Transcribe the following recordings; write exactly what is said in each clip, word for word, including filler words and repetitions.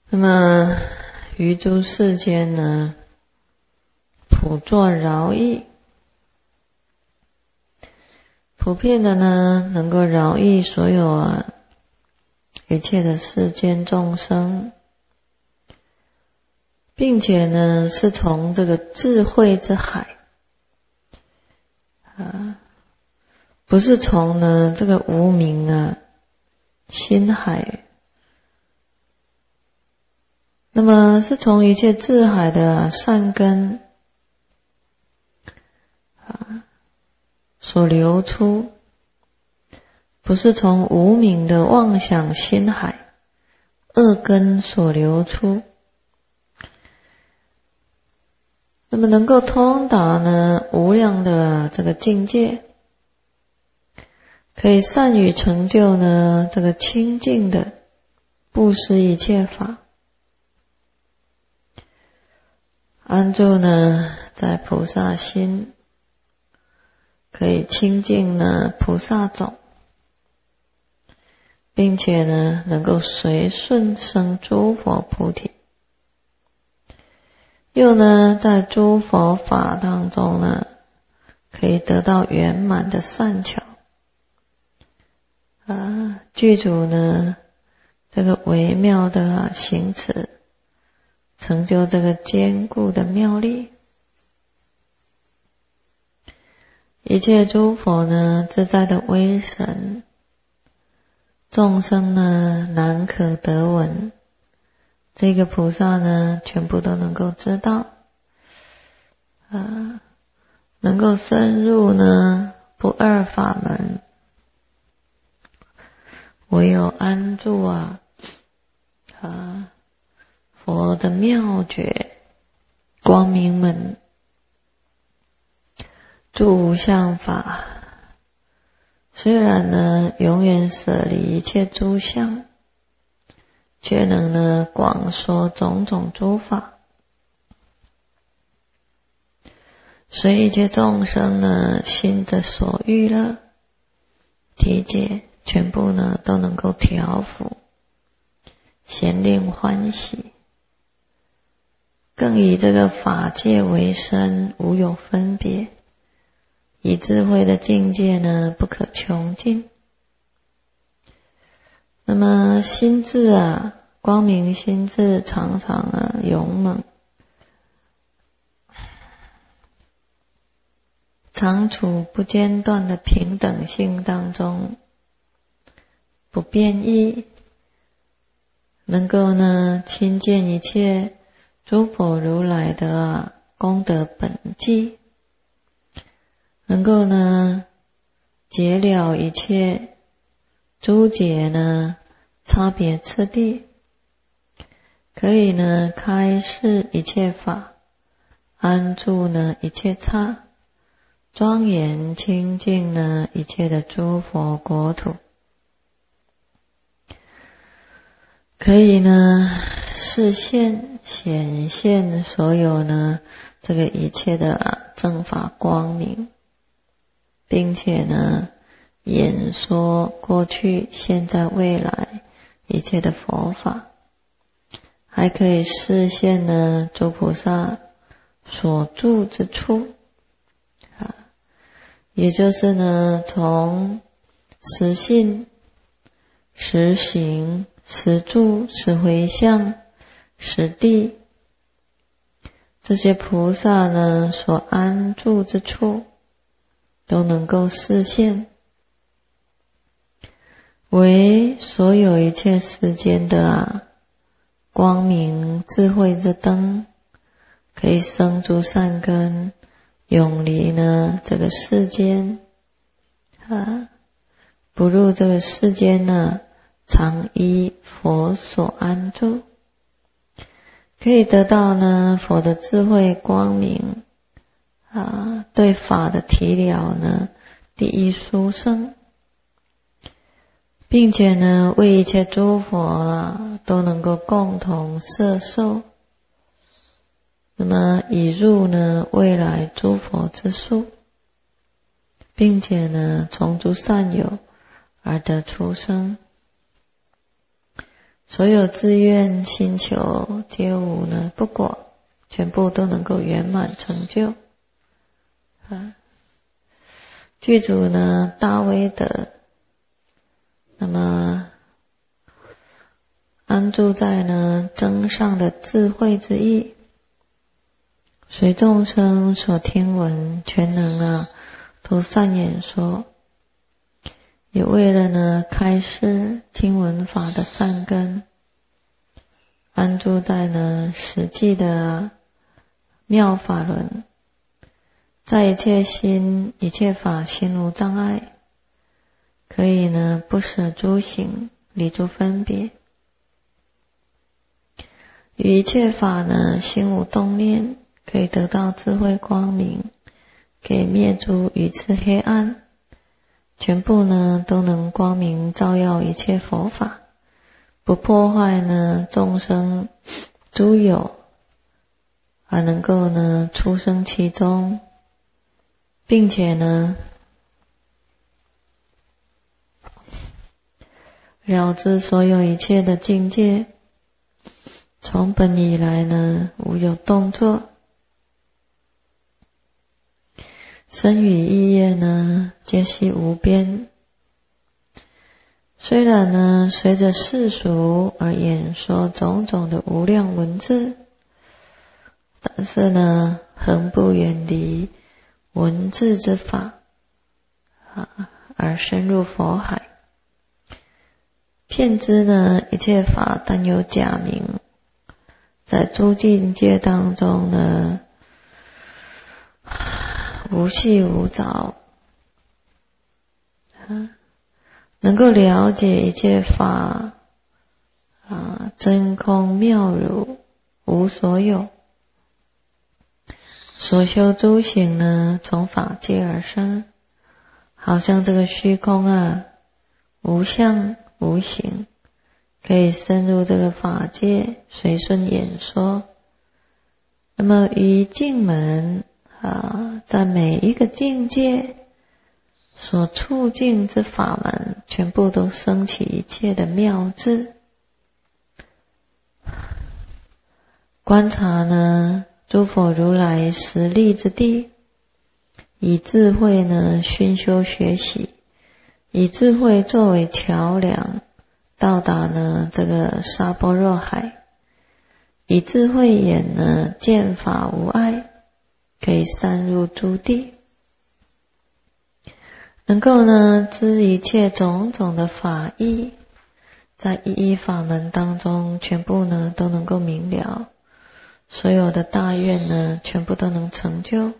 那么于诸世间呢，普作饶益，普遍的呢，能够饶益所有啊一切的世间众生，并且呢，是从这个智慧之海啊，不是从呢这个无明啊心海。那么是从一切智海的善根啊所流出，不是从无明的妄想心海恶根所流出。那么能够通达呢无量的这个境界，可以善于成就呢这个清净的布施一切法，安住呢在菩萨心，可以清净呢菩萨种，并且呢能够随顺生诸佛菩提，又呢在诸佛法当中呢可以得到圆满的善巧啊，具足呢这个微妙的行持，成就这个坚固的妙力。一切诸佛呢自在的威神，众生呢难可得闻，这个菩萨呢全部都能够知道啊，能够深入呢不二法门，唯有安住啊啊佛的妙觉光明门，住无相法，虽然呢永远舍离一切诸相，却能呢广说种种诸法，随一切众生呢心的所欲乐体解，全部呢都能够调伏，咸令欢喜，更以这个法界为身，无有分别，以智慧的境界呢不可穷尽。那么心智啊，光明心智常常啊勇猛，常处不间断的平等性当中，不变异，能够呢亲见一切诸佛如来的、啊、功德本际，能够呢解了一切诸解呢差别次第，可以呢开示一切法，安住呢一切刹，庄严清净呢一切的诸佛国土，可以呢示现显现所有呢这个一切的、啊、正法光明，并且呢演说过去现在未来一切的佛法，还可以示现呢诸菩萨所住之处啊，也就是呢从实信、实行、实住、实回向、实地，这些菩萨呢所安住之处都能够示现，为所有一切世间的啊光明智慧之灯，可以生诸善根，永离呢这个世间啊，不入这个世间呢，常依佛所安住，可以得到呢佛的智慧光明啊，对法的体了呢第一殊胜，并且呢为一切诸佛啊都能够共同摄受，那么以入呢未来诸佛之数，并且呢从诸善友而得出生。 所有自愿心求皆无呢不果，全部都能够圆满成就。啊，具足呢大威德，那么安住在呢真上的智慧之意，随众生所听闻，全能啊都善演说，也为了呢开示听闻法的善根，安住在呢实际的妙法轮，在一切心一切法心无障碍，可以呢不舍诸行，离诸分别，与一切法呢心无动念，可以得到智慧光明，可以灭诸愚痴黑暗，全部呢都能光明照耀一切佛法，不破坏呢众生诸有，而能够呢出生其中，并且呢了知所有一切的境界，从本以来呢无有动作，身语意业呢皆悉无边。虽然呢随着世俗而演说种种的无量文字，但是呢恒不远离文字之法，啊，而深入佛海，遍知呢一切法但有假名，在诸境界当中呢无系无着，啊，能够了解一切法啊真空妙如无所有，所修诸行呢从法界而生，好像这个虚空啊无相无形，可以深入这个法界随顺演说。那么于境门啊，在每一个境界所促进之法门，全部都升起一切的妙智。观察呢诸佛如来实力之地，以智慧呢熏修学习，以智慧作为桥梁，到达呢这个沙般若海，以智慧眼呢见法无碍，可以散入诸地，能够呢知一切种种的法义，在一一法门当中全部呢都能够明了，所有的大愿呢全部都能成就。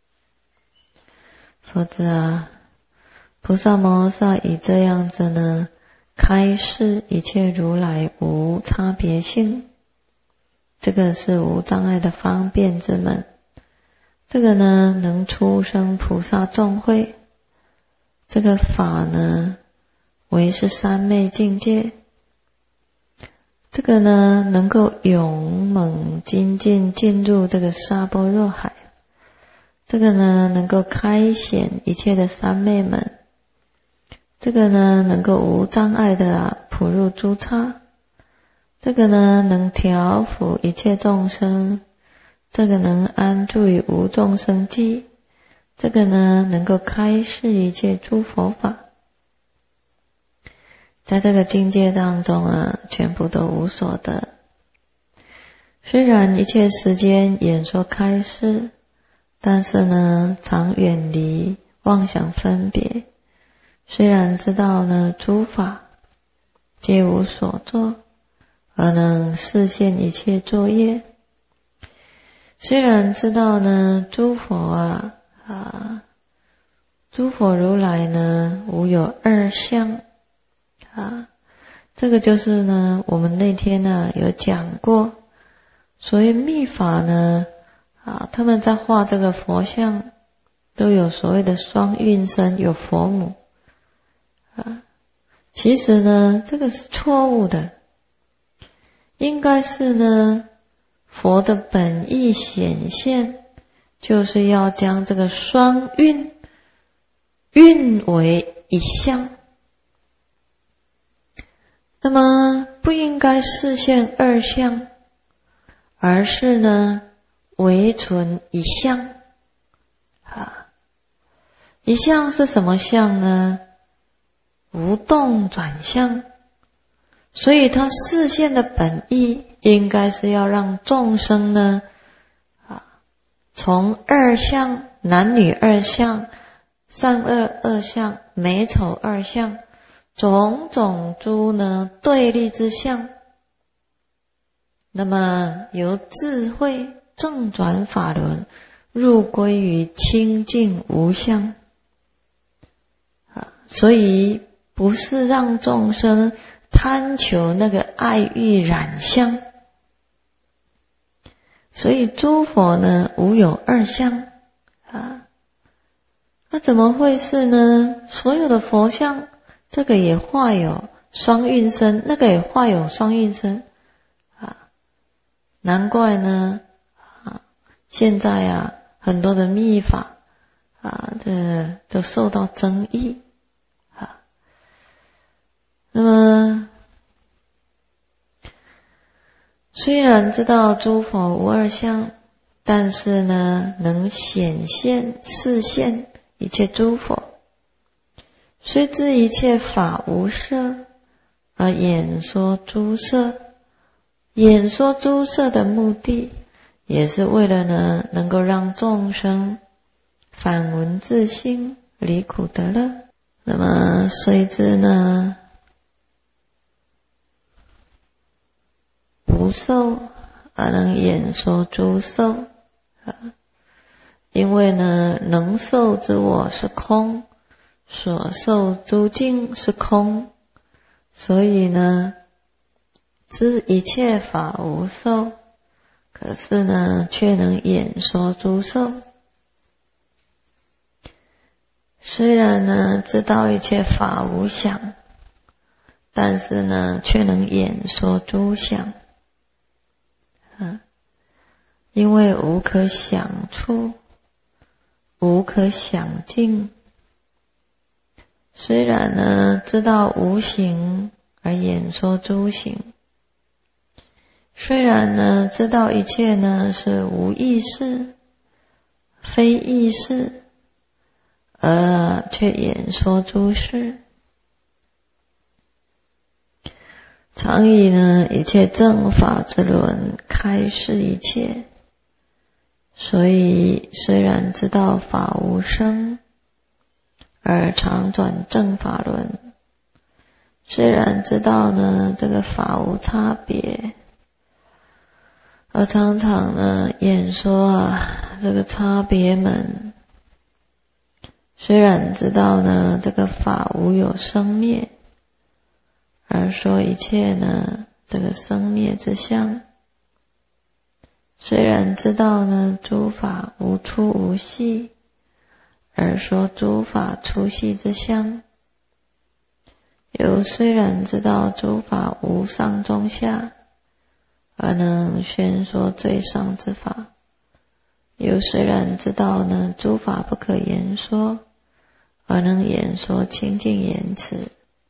否则啊，菩萨摩诃萨以这样子呢开示一切如来无差别性，这个是无障碍的方便之门，这个呢能出生菩萨众会，这个法呢为是三昧境界，这个呢能够勇猛精进进入这个沙般若海，这个呢能够开显一切的三昧门，这个呢能够无障碍的啊普入诸刹，这个呢能调伏一切众生，这个能安住于无众生际，这个呢能够开示一切诸佛法，在这个境界当中啊全部都无所得。虽然一切时间演说开示，但是呢常远离妄想分别，虽然知道呢诸法皆无所作，而能示现一切作业，虽然知道呢诸佛啊啊诸佛如来呢无有二相啊，这个就是呢我们那天呢有讲过，所谓密法呢啊，他们在画这个佛像都有所谓的双运身，有佛母啊，其实呢这个是错误的，应该是呢佛的本意显现，就是要将这个双运运为一相。 那么不应该示现二相，而是呢唯存一相啊。一相是什么相呢？无动转相。所以他示现的本意应该是要让众生呢啊，从二相、男女二相、善恶二相、美丑二相，种种诸呢对立之相，那么由智慧正转法轮，入归于清净无相啊。所以不是让众生贪求那个爱欲染相，所以诸佛呢无有二相啊。那怎么会是呢？所有的佛像，这个也化有双运身，那个也化有双运身啊。难怪呢啊，现在啊很多的密法啊的都受到争议啊。那么虽然知道诸佛无二相，但是呢能显现示现一切诸佛，虽知一切法无色，而演说诸色。演说诸色的目的，也是为了呢能够让众生反闻自性，离苦得乐。那么虽知呢无受，而能演说诸受啊。因为呢能受之我是空，所受诸境是空，所以呢知一切法无受，可是呢却能演说诸受。虽然呢知道一切法无想，但是呢却能演说诸想啊。因为无可想处，无可想境。虽然呢知道无形，而演说诸形。虽然呢知道一切呢是无意识，非意识，而却演说诸事。常以呢一切正法之轮开示一切。所以虽然知道法无生，而常转正法轮；虽然知道呢这个法无差别，而常常呢演说啊这个差别门；虽然知道呢这个法无有生灭，而说一切呢这个生灭之相；虽然知道呢诸法无出无系，而说诸法出系之相；又虽然知道诸法无上中下，而能宣说最上之法；又虽然知道呢诸法不可言说，而能言说清净言辞；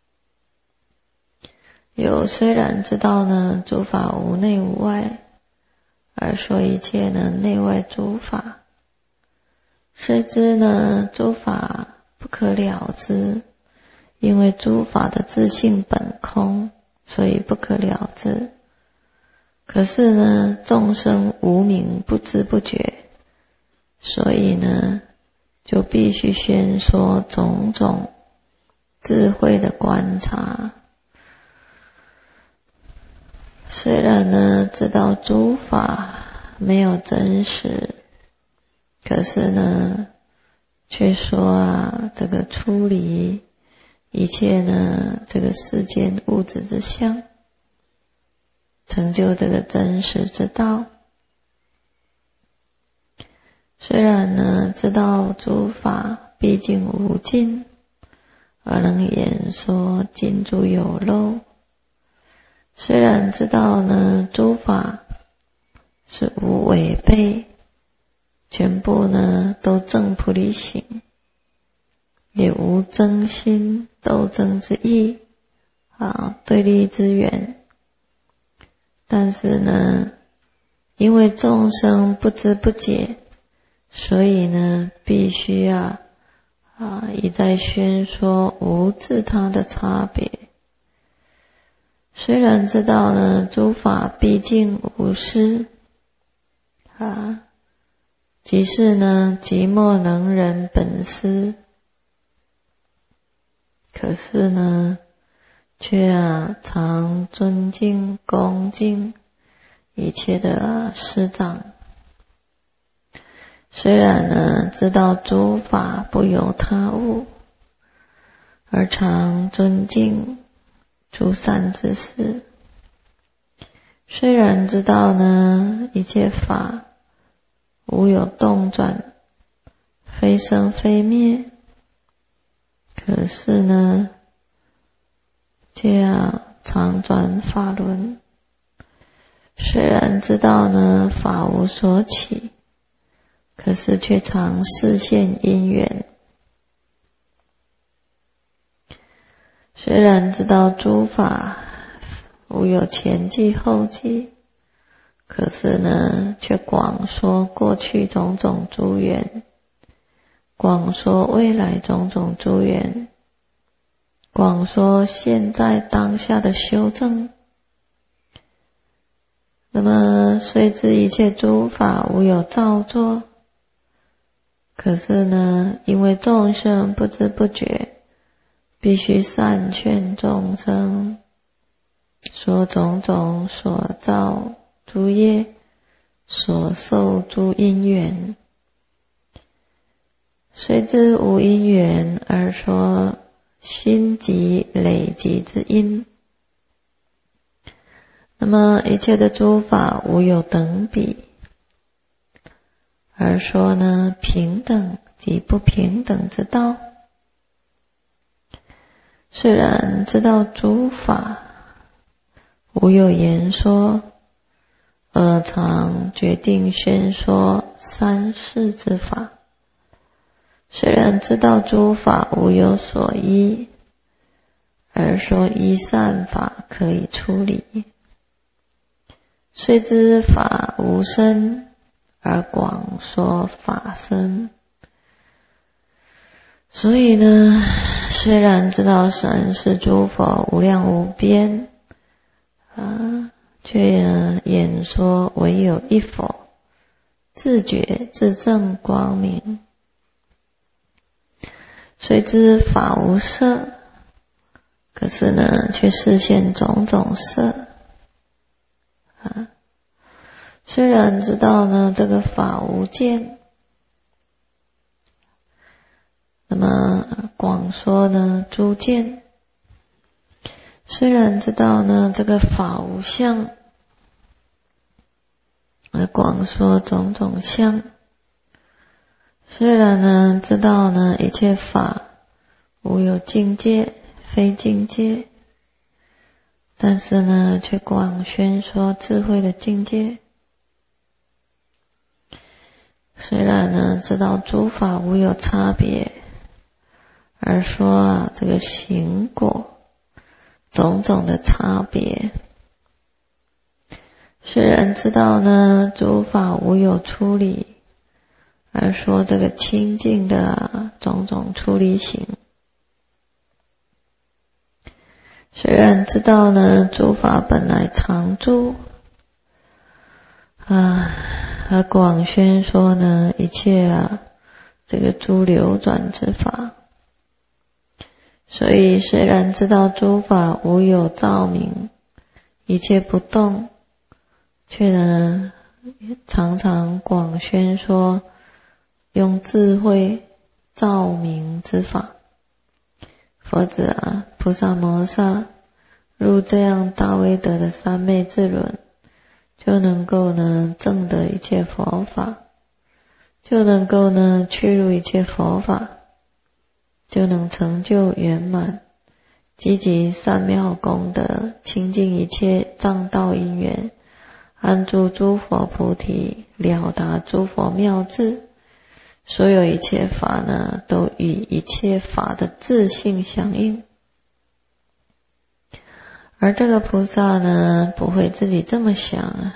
又虽然知道呢诸法无内无外，而说一切呢内外诸法；虽知呢诸法不可了知，因为诸法的自性本空，所以不可了知。可是呢众生无明不知不觉，所以呢就必须宣说种种智慧的观察。虽然呢知道诸法没有真实，可是呢却说啊这个出离一切呢这个世间物质之相，成就这个真实之道。虽然呢知道诸法毕竟无尽，而能言说尽诸有漏；虽然知道呢诸法是无违背，全部呢都证菩提行，也无争心斗争之意啊对立之缘。但是呢，因为众生不知不觉，所以呢，必须要啊一再宣说无自他的差别。虽然知道呢，诸法毕竟无私啊，即是呢，寂寞能人本师，可是呢，却啊常尊敬恭敬一切的、啊、师长。虽然呢知道诸法不由他物，而常尊敬诸善知识。虽然知道呢一切法无有动转，非生非灭，可是呢却要常转法轮。虽然知道呢法无所起，可是却常示现因缘。虽然知道诸法无有前际后际，可是呢却广说过去种种诸缘，广说未来种种诸缘，广说现在当下的修正。那么虽知一切诸法无有造作，可是呢因为众生不知不觉，必须善劝众生，说种种所造诸业，所受诸因缘。虽知无因缘，而说心即累积之因。那么一切的诸法无有等比，而说呢平等及不平等之道。虽然知道诸法无有言说，而常决定宣说三世之法。虽然知道诸法无有所依，而说依善法可以出离。虽知法无生，而广说法生。所以呢，虽然知道神是诸佛无量无边啊，却呢演说唯有一佛，自觉自证光明。虽知法无色，可是呢却示现种种色啊。虽然知道呢这个法无见，那么广说呢诸见。虽然知道呢这个法无相，而广说种种相。虽然呢知道呢一切法无有境界，非境界，但是呢却广宣说智慧的境界。虽然呢知道诸法无有差别，而说啊这个行果种种的差别。虽然知道呢诸法无有出离，而说这个清净的、啊、种种出离行。虽然知道呢诸法本来常住啊，而广宣说呢一切啊这个诸流转之法。所以虽然知道诸法无有照明，一切不动，却呢常常广宣说用智慧照明之法。否则啊，菩萨摩萨入这样大威德的三昧智轮，就能够呢证得一切佛法，就能够呢去入一切佛法，就能成就圆满，积集善妙功德，清净一切障道因缘，安住诸佛菩提，了达诸佛妙智。所有一切法呢，都与一切法的自性相应。 而这个菩萨呢，不会自己这么想啊，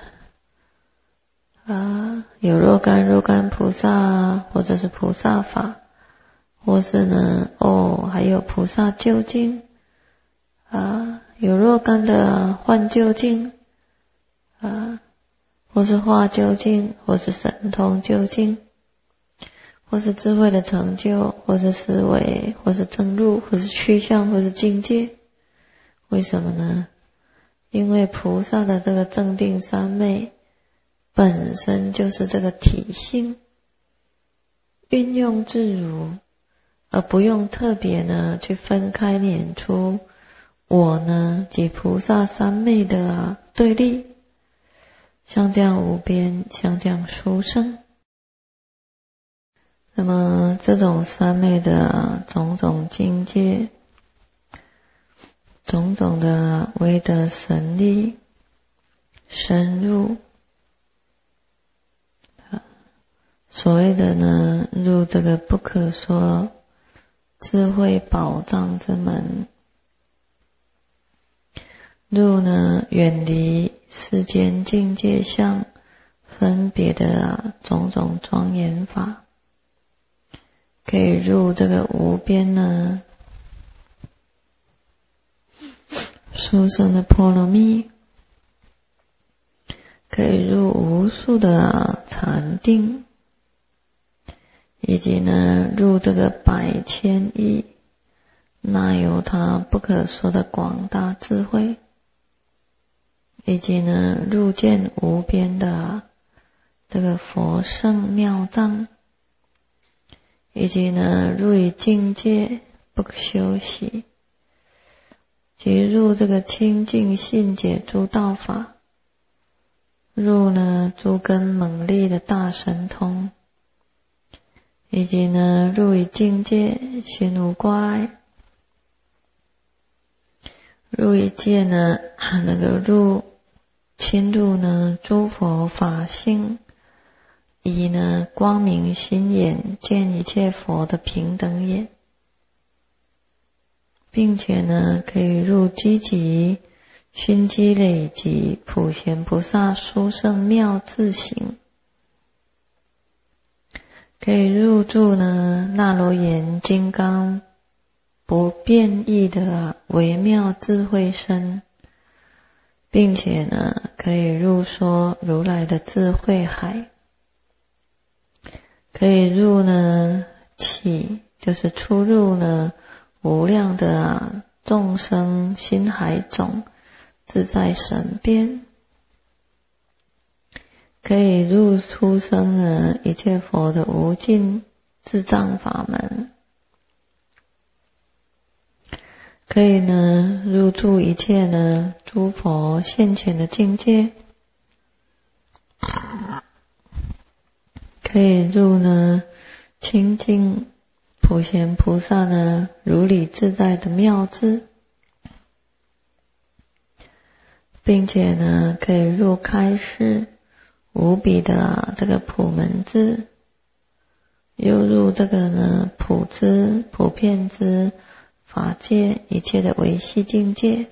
啊，有若干若干菩萨，或者是菩萨法，或是呢，哦，还有菩萨究竟，啊，有若干的幻究竟，啊，或是化究竟，或是神通究竟，或是智慧的成就，或是思维，或是正入，或是趋向，或是境界。为什么呢？因为菩萨的这个正定三昧本身就是这个体性，运用自如，而不用特别呢去分开演出我呢及菩萨三昧的啊对立，像这样无边，像这样殊胜。那么这种三昧的、啊、种种境界，种种的威德神力深入，所谓的呢入这个不可说智慧宝藏之门，入呢远离世间境界相分别的、啊、种种庄严法，可以入这个无边呢殊胜的波罗蜜，可以入无数的、啊、禅定，以及呢入这个百千亿那由他不可说的广大智慧，以及呢入见无边的、啊、这个佛圣妙藏，以及呢入于境界不可休息，即入这个清净信解诸道法，入呢诸根猛力的大神通，以及呢入于境界心无挂碍，入于界呢那个入侵入呢诸佛法性，以呢光明心眼见一切佛的平等眼，并且呢可以入积集熏积累积普贤菩萨殊胜妙自行，可以入住呢那罗延金刚不变异的、啊、微妙智慧身，并且呢可以入说如来的智慧海，可以入呢起就是出入呢无量的、啊、众生心海种自在神边，可以入出生呢一切佛的无尽智障法门，可以呢入住一切呢诸佛现前的境界，可以入呢清净普贤菩萨呢如理自在的妙智，并且呢可以入开示无比的、啊、这个普门智，又入这个呢普知普遍知法界一切的维系境界，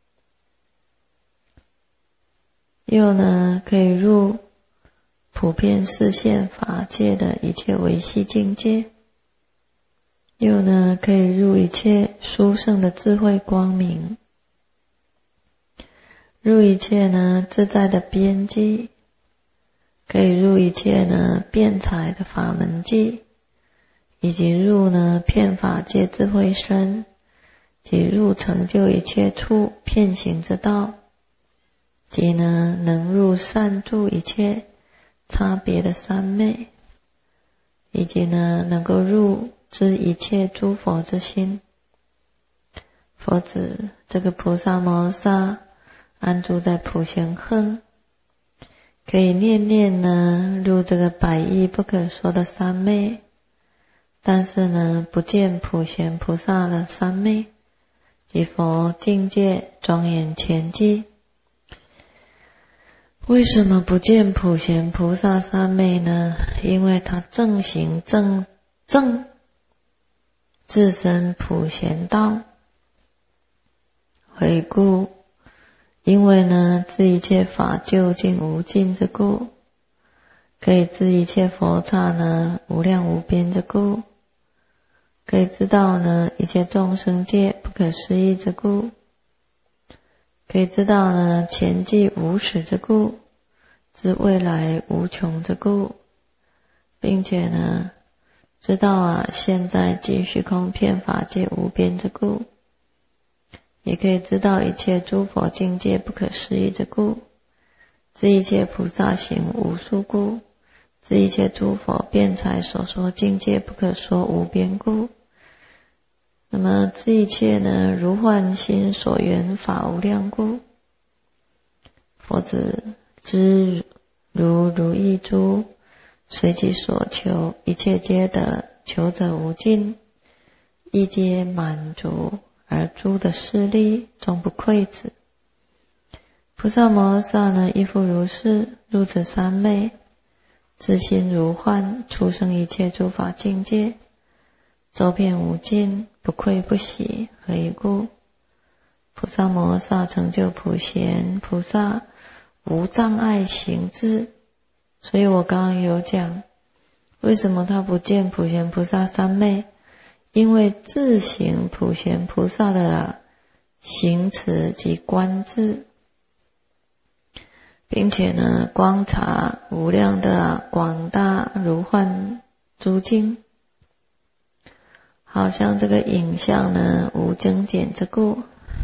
又呢可以入普遍示现法界的一切维系境界，又呢可以入一切殊胜的智慧光明，入一切呢自在的边际，可以入一切呢辩才的法门际，以及入呢遍法界智慧身，及入成就一切处遍行之道，即呢能入善住一切差别的三昧，以及呢能够入知一切诸佛之心。佛子这个菩萨摩萨安住在普贤恒，可以念念呢入这个百亿不可说的三昧，但是呢不见普贤菩萨的三昧及佛境界庄严前际。为什么不见普贤菩萨三昧呢？因为他正行正正自身普贤道，回顾因为呢知一切法究竟无尽之故，可以知一切佛刹呢无量无边之故，可以知道呢一切众生界不可思议之故，可以知道呢前际无始之故，知未来无穷之故，并且呢知道啊现在即虚空遍法界无边之故，也可以知道一切诸佛境界不可思议之故，知一切菩萨行无数故，知一切诸佛辩才所说境界不可说无边故。那么知一切呢如幻心所缘法无量故。佛子知如如意珠，随其所求，一切皆得，求者无尽，亦皆满足，而诸的势力终不愧止。菩萨摩诃萨呢亦复如是，入此三昧，自心如幻，出生一切诸法境界，周遍无尽，不愧不喜。何以故？菩萨摩诃萨成就普贤菩萨无障碍行智。所以我刚刚有讲，为什么他不见普贤菩萨三昧？因为自行普贤菩萨的、啊、行持及观智，并且呢观察无量的、啊、广大如幻诸境，好像这个影像呢无增减之故。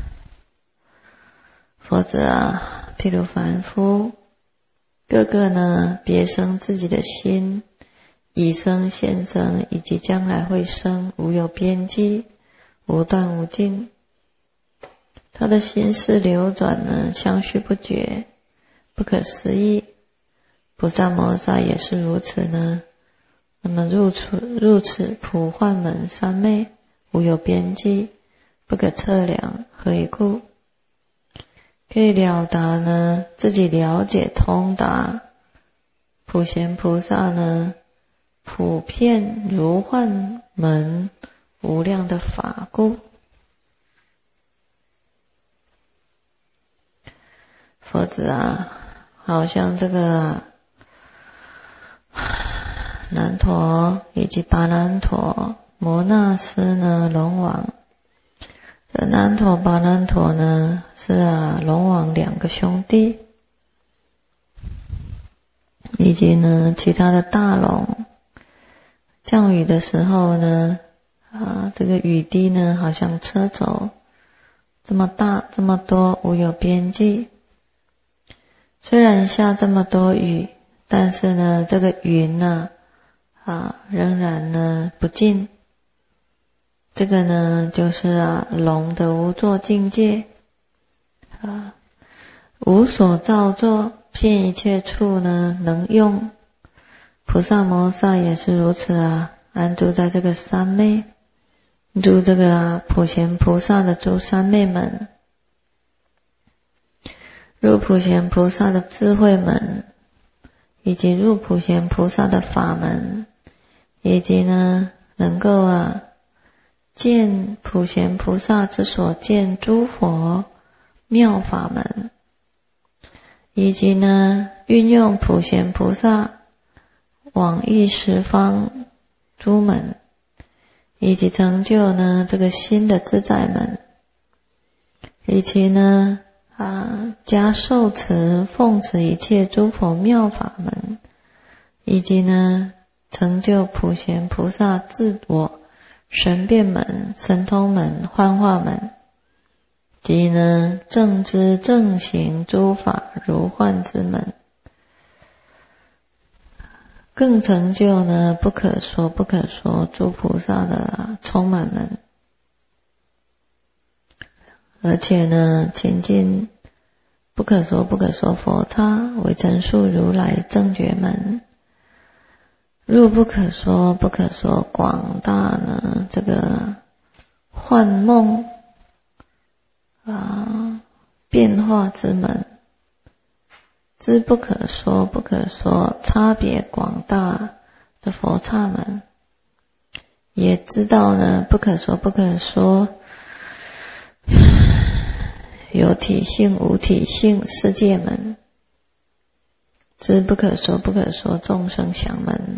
否则啊，譬如凡夫各个呢别生自己的心，已生现生以及将来会生，无有边际，无断无尽。他的心事流转呢相续不绝，不可思议。菩萨摩诃萨也是如此呢。那么入此入此普幻门三昧，无有边际，不可测量。何以故？可以了达呢自己了解通达普贤菩萨呢普遍如幻门无量的法故。佛子啊，好像这个难陀以及跋难陀、摩那斯呢龙王，这难陀跋难陀呢是啊龙王两个兄弟，以及呢其他的大龙。降雨的时候呢啊这个雨滴呢好像车轴，这么大这么多，无有边际。虽然下这么多雨，但是呢这个云呢啊仍然呢不尽。这个呢就是啊龙的无作境界啊，无所造作，遍一切处呢能用。菩萨摩诃萨也是如此啊，安住在这个三昧，入这个啊普贤菩萨的诸三昧门，入普贤菩萨的智慧门，以及入普贤菩萨的法门，以及呢能够啊见普贤菩萨之所见诸佛妙法门，以及呢运用普贤菩萨往诣十方诸门，以及成就呢这个新的自在门，以及呢啊加受持奉持一切诸佛妙法门，以及呢成就普贤菩萨自我神变门、神通门、幻化门，即呢正知正行诸法如幻之门，更成就呢不可说不可说诸菩萨的、啊、充满门，而且呢前进不可说不可说佛刹为真数如来正觉门，入不可说不可说广大呢这个幻梦啊变化之门，知不可说不可说差别广大的佛刹门，也知道呢不可说不可说有体性无体性世界门，知不可说不可说众生想门，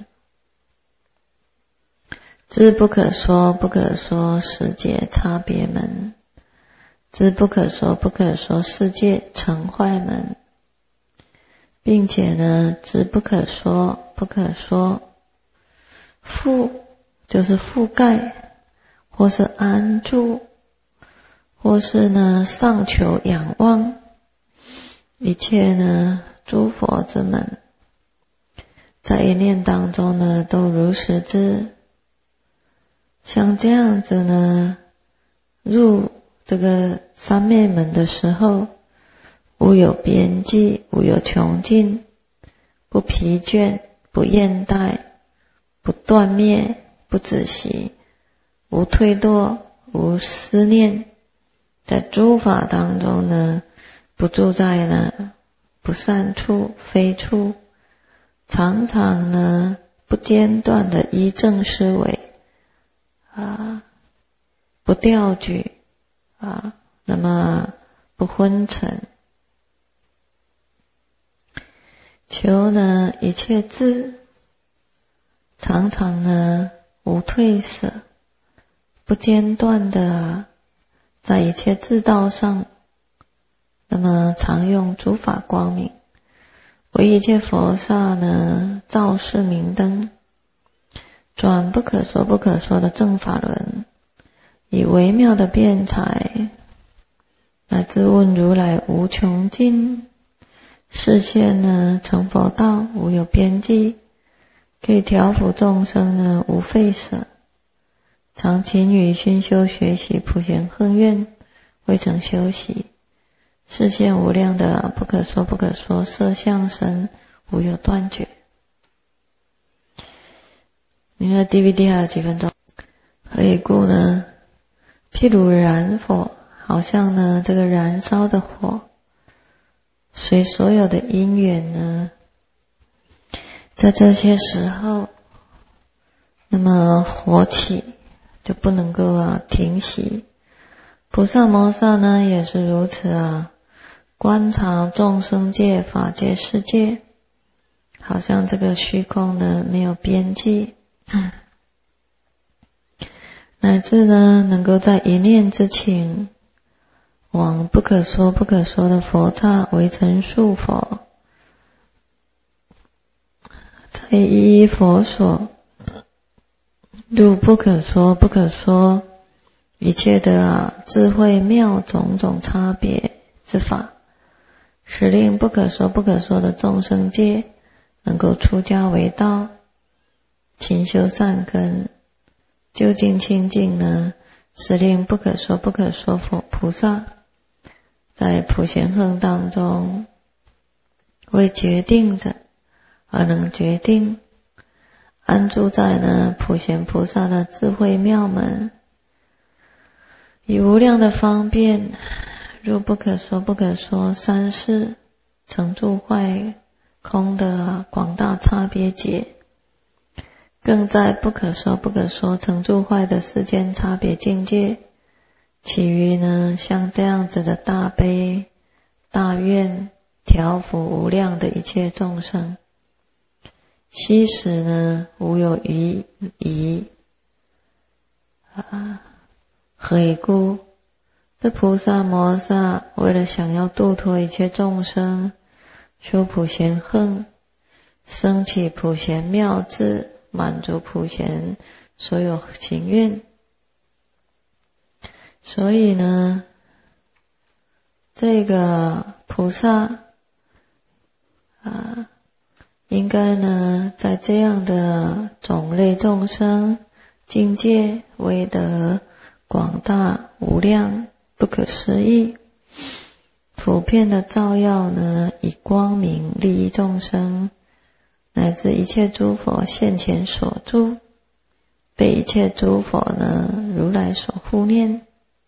知不可说不可说世界差别门，知不可说不可说世界成坏门，并且呢，知不可说不可说覆，就是覆盖或是安住或是呢上求仰望一切呢诸佛之门，在一念当中呢都如实知。像这样子呢，入这个三昧门的时候，无有边际，无有穷尽，不疲倦，不厌怠，不断灭，不止息，无退堕，无思念，在诸法当中呢，不住在呢不善处非处，常常呢不间断的依正思维啊，不掉举啊，那么不昏沉，求呢一切智，常常呢无退舍，不间断的在一切智道上，那么常用诸法光明，为一切佛刹呢照示明灯，转不可说不可说的正法轮，以微妙的辩才来自问如来无穷尽，示现呢成佛道无有边际，可以调伏众生呢无废舍，常勤于熏修学习普贤行愿，未曾休息，示现无量的不可说不可说色相身，无有断绝。您的 D V D 还有几分钟？何以故呢？譬如燃火，好像呢这个燃烧的火，随所有的因缘呢，在这些时候，那么火起就不能够啊停息。菩萨摩萨呢也是如此啊，观察众生界法界世界，好像这个虚空呢没有边际，乃至呢能够在一念之情往不可说不可说的佛刹为成数佛，在一一佛所入不可说不可说一切的啊智慧妙种种差别之法，使令不可说不可说的众生界能够出家为道，勤修善根，究竟清净呢，使令不可说不可说佛菩萨在普贤行当中为决定者而能决定，安住在呢普贤菩萨的智慧妙门，以无量的方便入不可说不可说三世成住坏空的广大差别界，更在不可说不可说成住坏的世间差别境界，其余呢像这样子的大悲大愿调伏无量的一切众生，悉使呢无有余疑啊。何以故？这菩萨摩萨为了想要度脱一切众生，修普贤行，升起普贤妙智，满足普贤所有情愿，所以呢这个菩萨啊，应该呢在这样的种类众生境界为得广大无量不可思议，普遍的照耀呢，以光明利益众生，乃至一切诸佛现前所住，被一切诸佛呢如来所护念。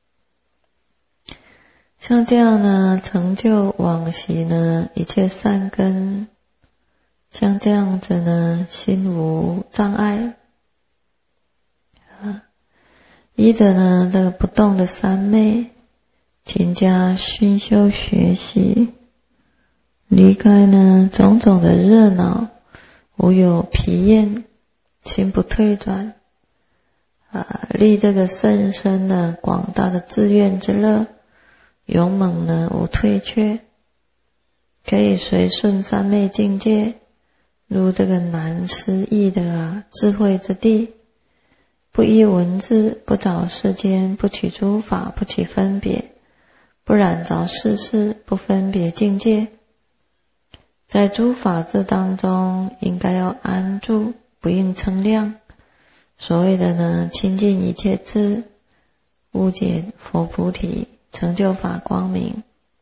像这样呢，成就往昔呢一切善根，像这样子呢，心无障碍啊。依着呢这个不动的三昧， 勤加熏修学习，离开呢种种的热闹，无有疲厌，心不退转，啊，立这个甚深的广大的自愿之乐，勇猛呢无退却，可以随顺三昧境界，入这个难思议的、啊、智慧之地，不依文字，不找世间，不取诸法，不起分别，不染着世事，不分别境界。在诸法智当中，应该要安住，不应称量。所谓的呢，亲近一切智，悟解佛菩提，成就法光明，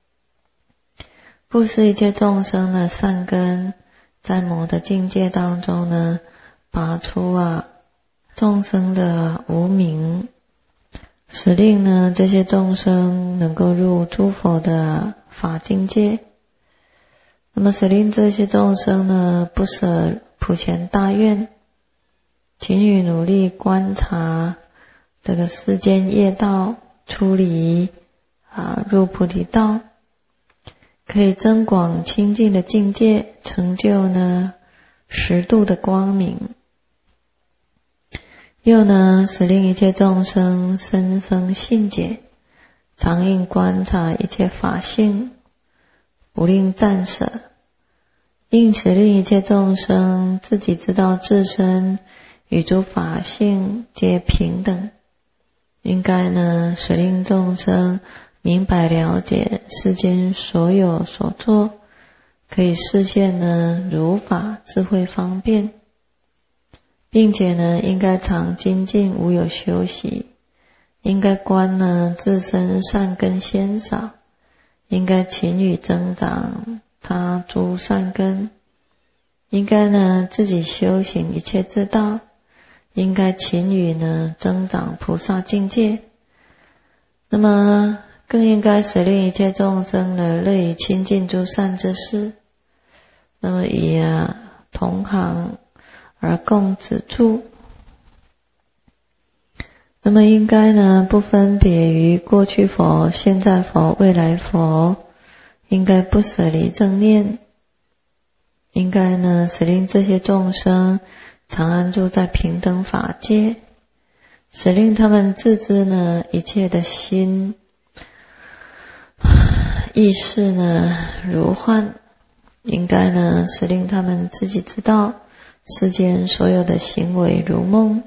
布施一切众生的善根，在某的境界当中呢，拔出啊众生的无明，使令呢这些众生能够入诸佛的法境界。那么使令这些众生呢不舍普贤大愿，勤于努力观察这个世间业道，出离啊入菩提道，可以增广清净的境界，成就呢十度的光明。又呢使令一切众生深生信解，常应观察一切法性，不令暂舍，因此令一切众生自己知道自身与诸法性皆平等，应该呢使令众生明白了解世间所有所作，可以示现呢如法智慧方便，并且呢应该常精进无有休息，应该观呢自身善根鲜少，应该勤于增长他诸善根，应该呢自己修行一切之道，应该勤于呢增长菩萨境界。那么更应该使令一切众生呢乐于亲近诸善之事，那么以啊同行而共止住。那么应该呢不分别于过去佛、现在佛、未来佛，应该不舍离正念，应该呢使令这些众生常安住在平等法界，使令他们自知呢一切的心意识呢如幻，应该呢使令他们自己知道世间所有的行为如梦，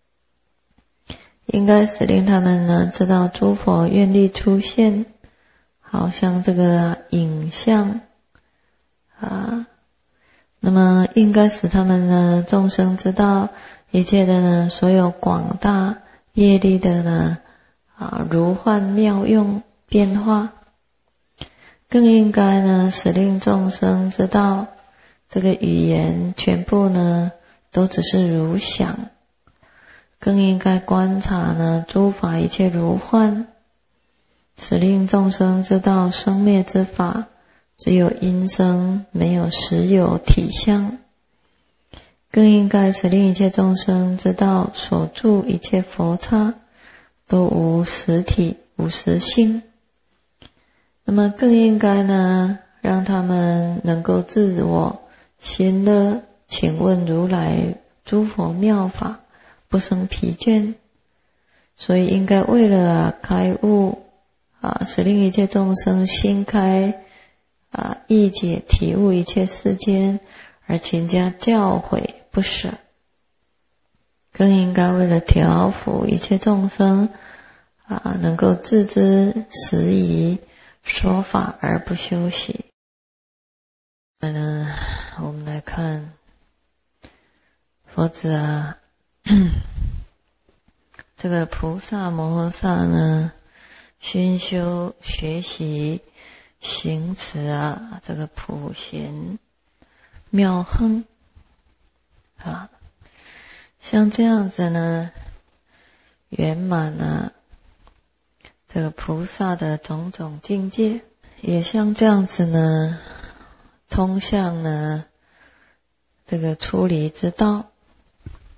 应该使令他们呢知道诸佛愿力出现，好像这个影像啊。那么应该使他们呢众生知道一切的呢所有广大业力的呢啊如幻妙用变化，更应该呢使令众生知道这个语言全部呢都只是如想，更应该观察呢诸法一切如幻，使令众生知道生灭之法只有因生，没有实有体相，更应该使令一切众生知道所住一切佛刹都无实体无实性。那么更应该呢让他们能够自我心乐，请问如来诸佛妙法不生疲倦。所以应该为了啊开悟啊，使令一切众生心开啊，意解体悟一切世间，而勤加教诲不舍。更应该为了调伏一切众生啊，能够自知时宜，说法而不休息。那呢，我们来看佛子啊，这个菩萨摩诃萨呢，熏修学习行持啊，这个普贤妙亨啊，像这样子呢，圆满啊，这个菩萨的种种境界，也像这样子呢，通向呢这个出离之道，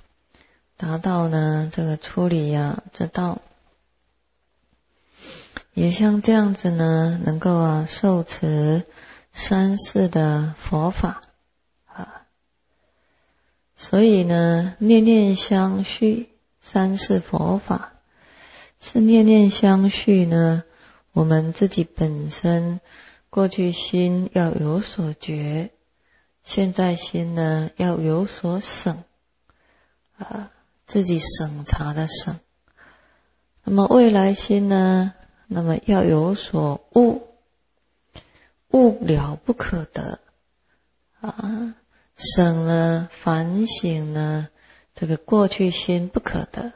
达到呢这个出离啊之道。 也像这样子呢，能够啊受持三世的佛法啊。所以呢，念念相续三世佛法，是念念相续呢，我们自己本身过去心要有所觉，现在心呢要有所省啊，自己审查的审。那么未来心呢，那么要有所悟，悟了不可得啊。省呢，反省呢，这个过去心不可得。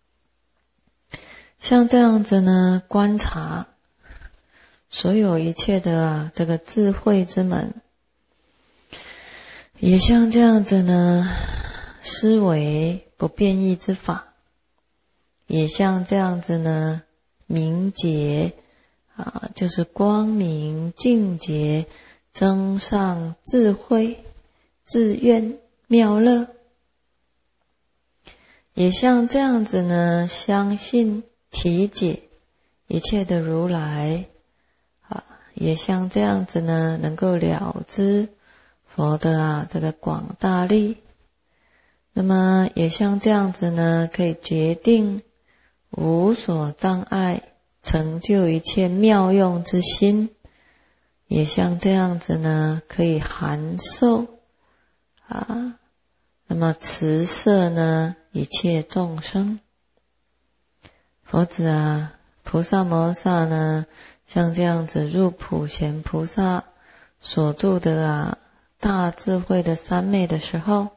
像这样子呢，观察所有一切的啊，这个智慧之门，也像这样子呢，思维不变异之法，也像这样子呢，明洁啊，就是光明净洁，增上智慧。自愿妙乐，也像这样子呢，相信体解一切的如来啊，也像这样子呢，能够了知佛的啊这个广大力。那么也像这样子呢，可以决定无所障碍，成就一切妙用之心。也像这样子呢，可以含受啊，那么慈摄呢一切众生。佛子啊，菩萨摩萨呢，像这样子入普贤菩萨所住的啊大智慧的三昧的时候，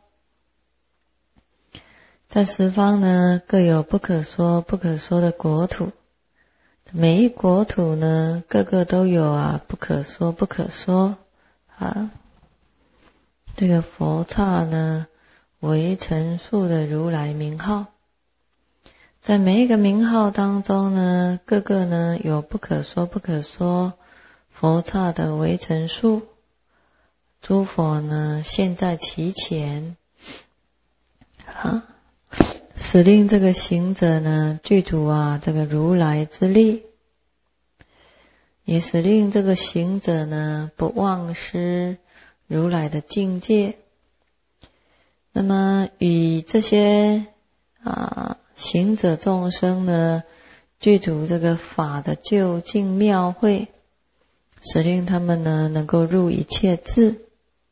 在十方呢各有不可说不可说的国土，每一国土呢个个都有啊不可说不可说啊。这个佛刹呢，为陈述的如来名号，在每一个名号当中呢，各个呢有不可说不可说佛刹的为陈述，诸佛呢现在其前啊，使令这个行者呢具足啊这个如来之力，也使令这个行者呢不忘失如来的境界。那么与这些啊行者众生呢具足这个法的究竟妙慧，使令他们呢能够入一切智，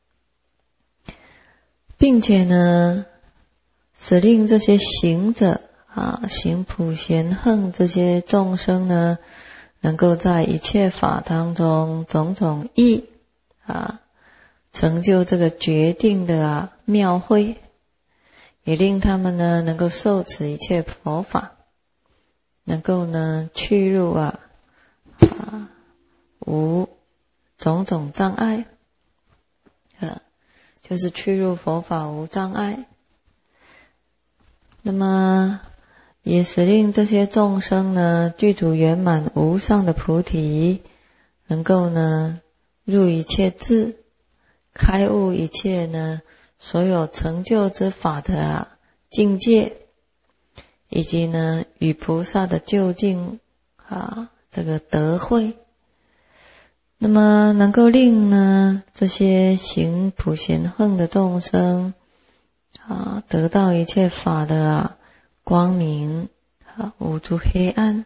并且呢使令这些行者啊行普贤行这些众生呢能够在一切法当中种种义啊成就这个决定的啊妙慧，也令他们呢能够受持一切佛法，能够呢去入啊啊无种种障碍啊，就是去入佛法无障碍。那么也使令这些众生呢具足圆满无上的菩提，能够呢入一切智，开悟一切呢所有成就之法的啊境界，以及呢与菩萨的究竟啊这个德慧。那么能够令呢这些行普贤行的众生啊得到一切法的啊光明啊无诸黑暗，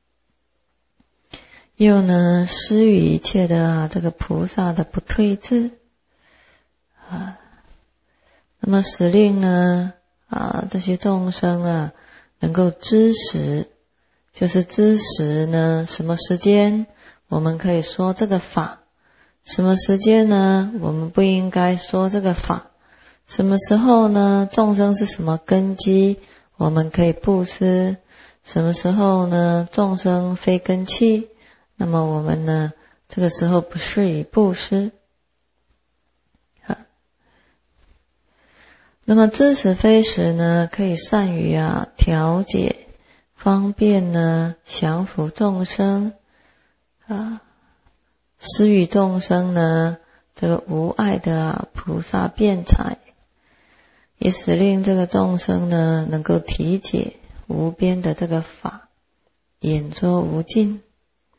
又呢施予一切的啊这个菩萨的不退志啊，那么使令呢啊这些众生啊能够知时，就是知时呢什么时间我们可以说这个法，什么时间呢我们不应该说这个法，什么时候呢众生是什么根基我们可以布施，什么时候呢众生非根器，那么我们呢这个时候不适宜布施。那么知时非时呢可以善于啊调解，方便呢降伏众生啊，施予众生呢这个无碍的啊菩萨辩才，也使令这个众生呢能够体解无边的这个法，演说无尽。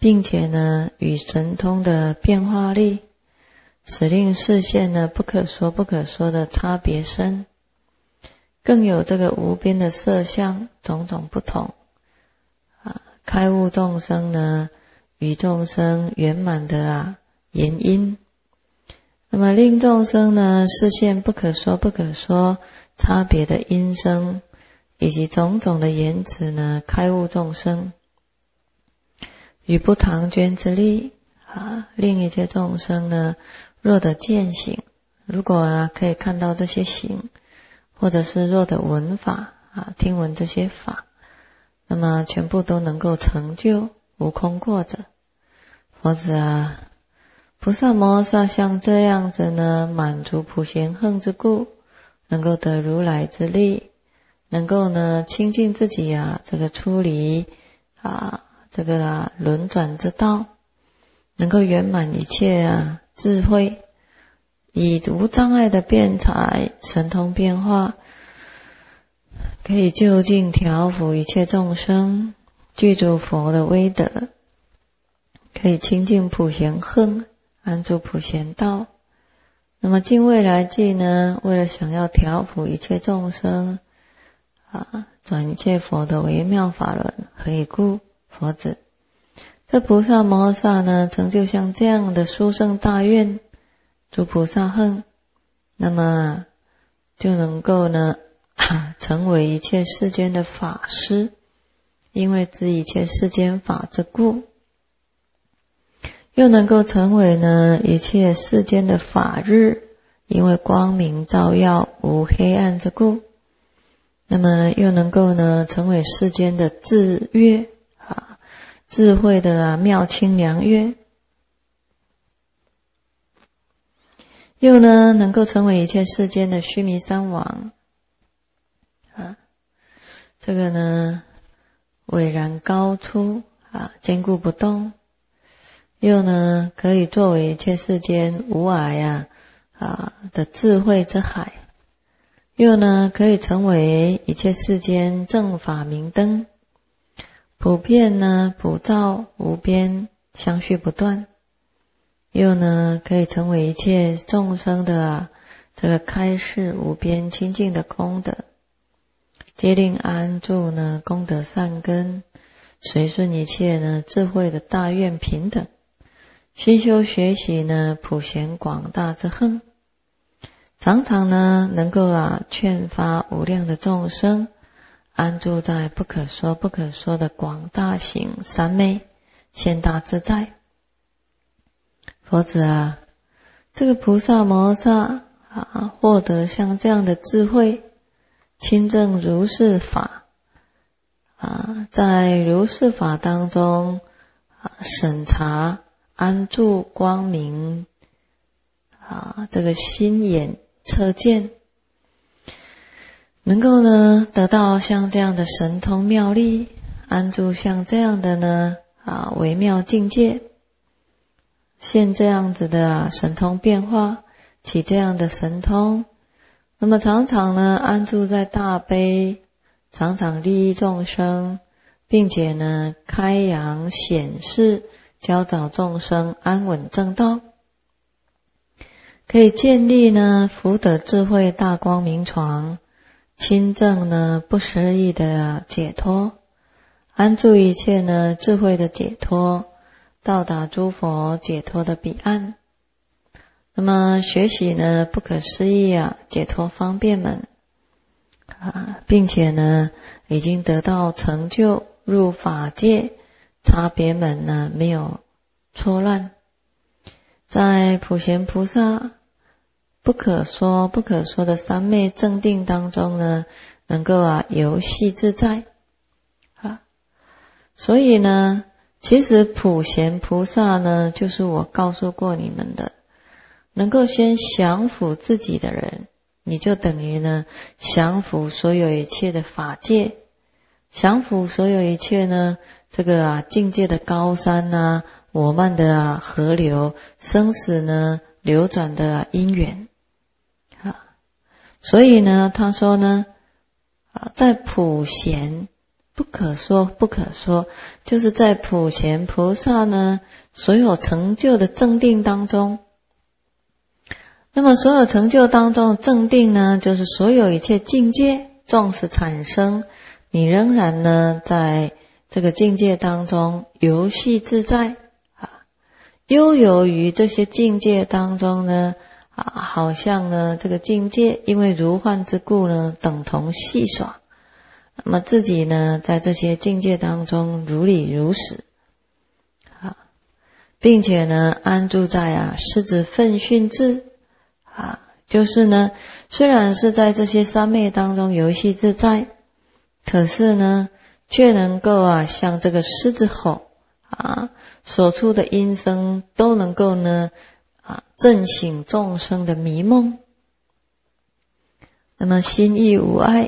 并且呢与神通的变化力，使令视线呢不可说不可说的差别深，更有这个无边的色相种种不同啊，开悟众生呢与众生圆满的啊言因，那么令众生呢视线不可说不可说差别的音声，以及种种的言辞呢开悟众生，与不唐捐之力啊，令一切众生呢若得见行，如果啊可以看到这些行，或者是若得闻法啊，听闻这些法，那么全部都能够成就无空过者。佛子啊，菩萨摩诃萨像这样子呢，满足普贤行之故，能够得如来之力，能够呢清净自己啊，这个出离啊这个啊轮转之道，能够圆满一切啊智慧，以无障碍的辩才神通变化，可以就近调伏一切众生，具足佛的威德，可以清净普贤行，安住普贤道。那么尽未来际呢，为了想要调伏一切众生啊，转一切佛的微妙法轮，何以故？佛子，这菩萨摩诃萨呢，成就像这样的殊胜大愿，诸菩萨行，那么就能够呢成为一切世间的法师，因为知一切世间法之故，又能够成为呢一切世间的法日，因为光明照耀无黑暗之故，那么又能够呢成为世间的智月啊，智慧的啊妙清凉月，又呢能够成为一切世间的须弥山王啊，这个呢巍然高出啊，坚固不动，又呢可以作为一切世间无碍啊啊的智慧之海，又呢可以成为一切世间正法明灯，普遍呢普照无边，相续不断，又呢可以成为一切众生的啊这个开示无边清净的功德，皆令安住呢功德善根，随顺一切呢智慧的大愿平等，熏修学习呢普贤广大之行，常常呢能够啊劝发无量的众生，安住在不可说不可说的广大行三昧现大自在。佛子啊，这个菩萨摩诃萨啊，获得像这样的智慧，亲证如是法啊，在如是法当中啊审查安住光明啊，这个心眼测见，能够呢得到像这样的神通妙力，安住像这样的呢啊微妙境界，现这样子的、啊、神通变化，起这样的神通，那么常常呢安住在大悲，常常利益众生，并且呢开扬显示教导众生安稳正道，可以建立呢福德智慧大光明床，亲证呢不思议的解脱，安住一切呢智慧的解脱，到达诸佛解脱的彼岸。那么学习呢不可思议啊解脱方便门啊，并且呢已经得到成就，入法界差别门呢没有错乱，在普贤菩萨不可说不可说的三昧正定当中呢，能够啊游戏自在啊。所以呢其实普贤菩萨呢就是我告诉过你们的，能够先降伏自己的人，你就等于呢降伏所有一切的法界，降伏所有一切呢这个啊境界的高山啊，我慢的啊河流，生死呢流转的、啊、因缘啊。所以呢他说呢啊，在普贤不可说不可说，就是在普贤菩萨呢所有成就的正定当中。那么所有成就当中的正定呢，就是所有一切境界纵使产生，你仍然呢在这个境界当中游戏自在啊，悠游于这些境界当中呢啊，好像呢这个境界因为如幻之故呢等同戏耍，那么自己呢在这些境界当中如理如实啊，并且呢安住在啊狮子奋训智啊，就是呢虽然是在这些三昧当中游戏自在，可是呢却能够啊像这个狮子吼啊所出的音声都能够呢啊震醒众生的迷梦。那么心意无碍，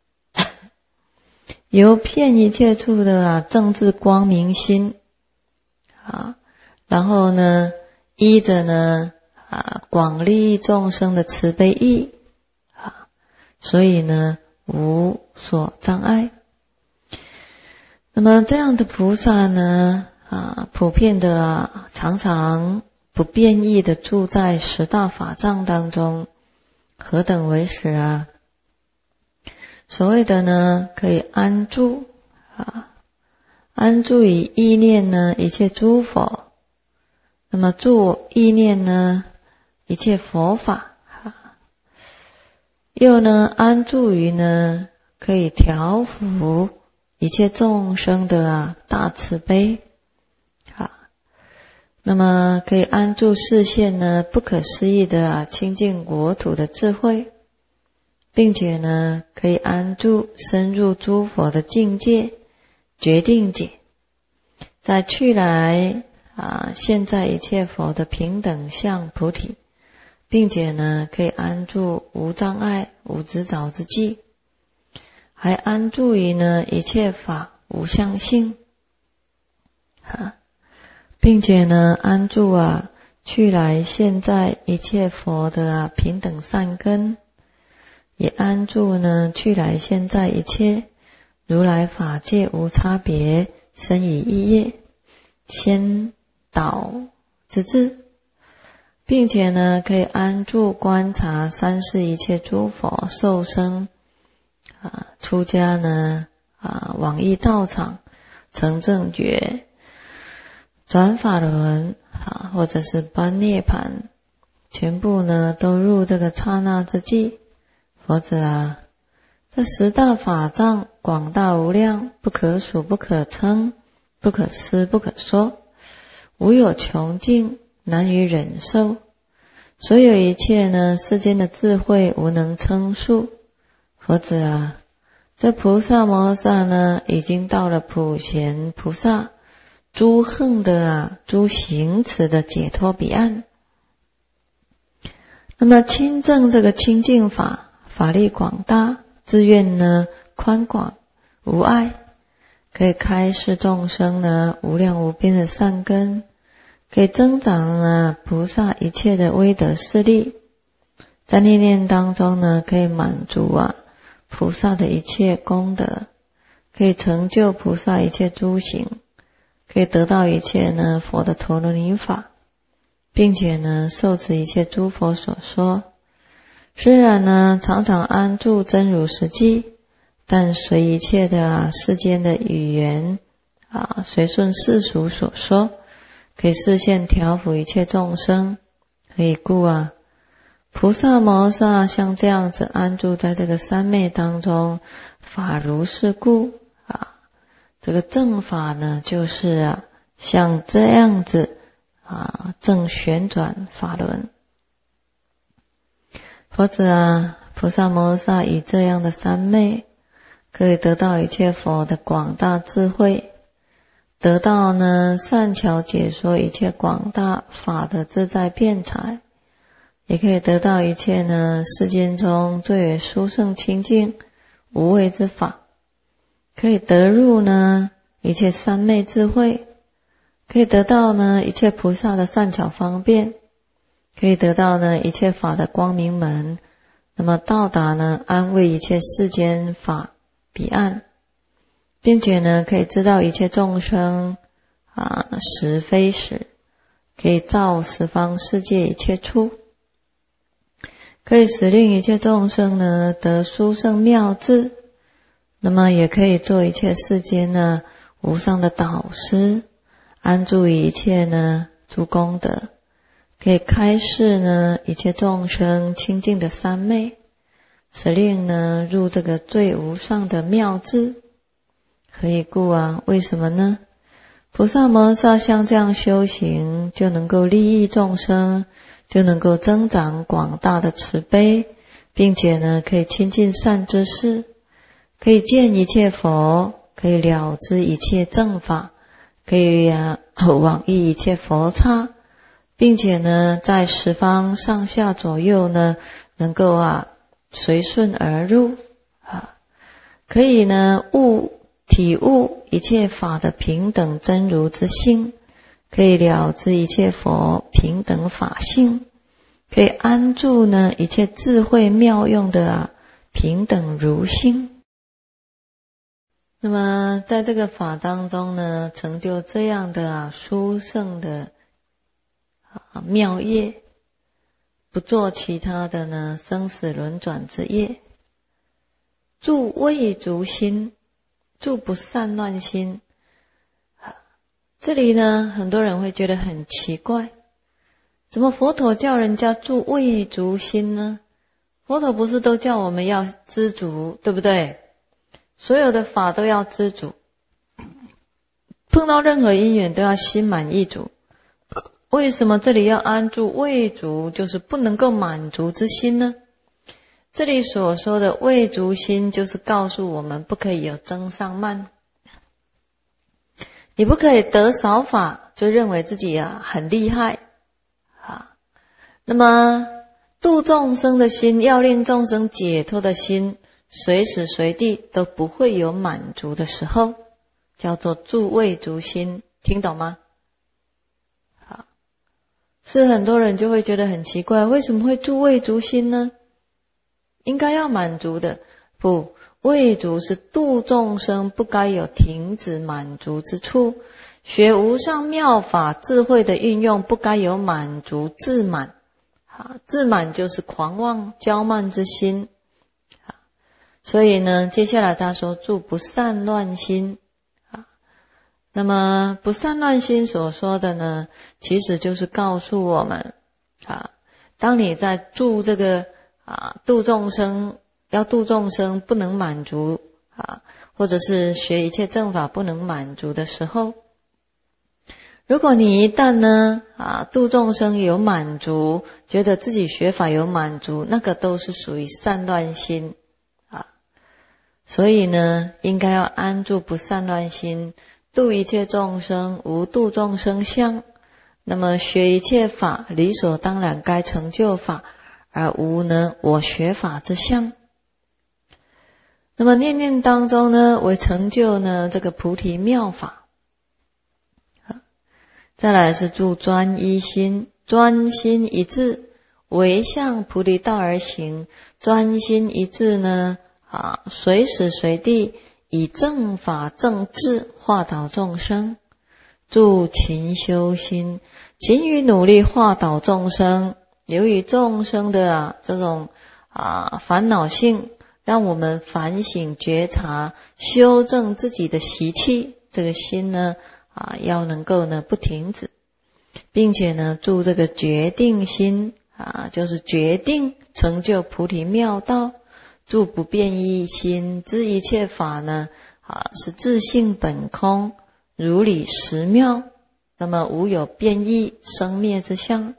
由遍一切处的啊正智光明心啊，然后呢依着呢啊广利益众生的慈悲意啊，所以呢无所障碍。那么这样的菩萨呢啊普遍的啊常常不变异的住在十大法藏当中，何等为实啊？所谓的呢可以安住啊，安住于意念呢一切诸佛，那么住意念呢一切佛法啊，又呢安住于呢可以调伏一切众生的啊大慈悲啊，那么可以安住视线呢不可思议的啊清净国土的智慧，并且呢可以安住深入诸佛的境界决定解，在去来啊现在一切佛的平等相菩提，并且呢可以安住无障碍无执着之际，还安住于呢一切法无相性啊，并且呢安住啊去来现在一切佛的啊平等善根，也安住呢去来现在一切如来法界无差别生与意业先导之智，并且呢可以安住观察三世一切诸佛受生啊出家呢啊往诣道场成正觉转法轮啊或者是般涅槃，全部呢都入这个刹那之际。佛子啊，这十大法藏广大无量，不可数不可称，不可思不可说，无有穷尽，难于忍受。所有一切呢世间的智慧无能称数。佛子啊，这菩萨摩诃萨呢已经到了普贤菩萨诸横的啊诸行持的解脱彼岸。那么亲证这个清净法，法力广大，自愿呢宽广无碍，可以开示众生呢无量无边的善根，可以增长呢菩萨一切的威德势力，在念念当中呢可以满足啊菩萨的一切功德，可以成就菩萨一切诸行，可以得到一切呢佛的陀罗尼法，并且呢受持一切诸佛所说。虽然呢常常安住真如实际，但随一切的啊世间的语言啊随顺世俗所说，可以示现调伏一切众生。可以故啊菩萨摩诃萨像这样子安住在这个三昧当中，法如是故啊，这个正法呢就是啊像这样子啊正旋转法轮。佛子啊，菩萨摩诃萨以这样的三昧，可以得到一切佛的广大智慧，得到呢善巧解说一切广大法的自在辩才，也可以得到一切呢世间中最为殊胜清净无为之法，可以得入呢一切三昧智慧，可以得到呢一切菩萨的善巧方便，可以得到呢一切法的光明门，那么到达呢安慰一切世间法彼岸， 并且呢可以知道一切众生啊实非实，可以照十方世界一切处，可以使令一切众生呢得殊胜妙智，那么也可以做一切世间呢无上的导师，安住于一切呢诸功德，可以开示呢一切众生清净的三昧，使令呢入这个最无上的妙智。何以故啊？为什么呢？菩萨摩诃萨像这样修行，就能够利益众生，就能够增长广大的慈悲，并且呢可以亲近善知识，可以见一切佛，可以了知一切正法，可以啊往诣一切佛刹，并且呢在十方上下左右呢能够啊随顺而入啊，可以呢悟体悟一切法的平等真如之性，可以了知一切佛平等法性，可以安住呢一切智慧妙用的啊平等如性。那么在这个法当中呢，成就这样的啊殊胜的啊妙业，不做其他的呢生死轮转之业，住未足心，住不散乱心。这里呢很多人会觉得很奇怪，怎么佛陀叫人家住未足心呢？佛陀不是都叫我们要知足，对不对？所有的法都要知足，碰到任何因缘都要心满意足，为什么这里要安住未足，就是不能够满足之心呢？这里所说的未足心，就是告诉我们不可以有增上慢，你不可以得少法就认为自己啊很厉害啊。那么度众生的心，要令众生解脱的心，随时随地都不会有满足的时候，叫做住未足心，听懂吗？好，是很多人就会觉得很奇怪，为什么会住未足心呢？应该要满足的，不，未足是度众生不该有停止满足之处，学无上妙法智慧的运用不该有满足自满，自满就是狂妄骄慢之心。所以呢接下来他说住不散乱心，那么不散乱心所说的呢，其实就是告诉我们啊，当你在住这个啊度众生，要度众生不能满足啊，或者是学一切正法不能满足的时候，如果你一旦呢啊度众生有满足，觉得自己学法有满足，那个都是属于散乱心啊。所以呢应该要安住不散乱心，度一切众生无度众生相，那么学一切法理所当然该成就法，而无呢我学法之相。那么念念当中呢为成就呢这个菩提妙法。再来是住专一心，专心一致，唯向菩提道而行。专心一致呢啊，随时随地以正法正智化导众生。住勤修心，勤于努力化导众生。由于众生的啊这种啊烦恼性，让我们反省觉察，修正自己的习气，这个心呢啊要能够呢不停止，并且呢住这个决定心啊，就是决定成就菩提妙道。住不变异心，知一切法呢啊是自性本空，如理实妙，那么无有变异生灭之相。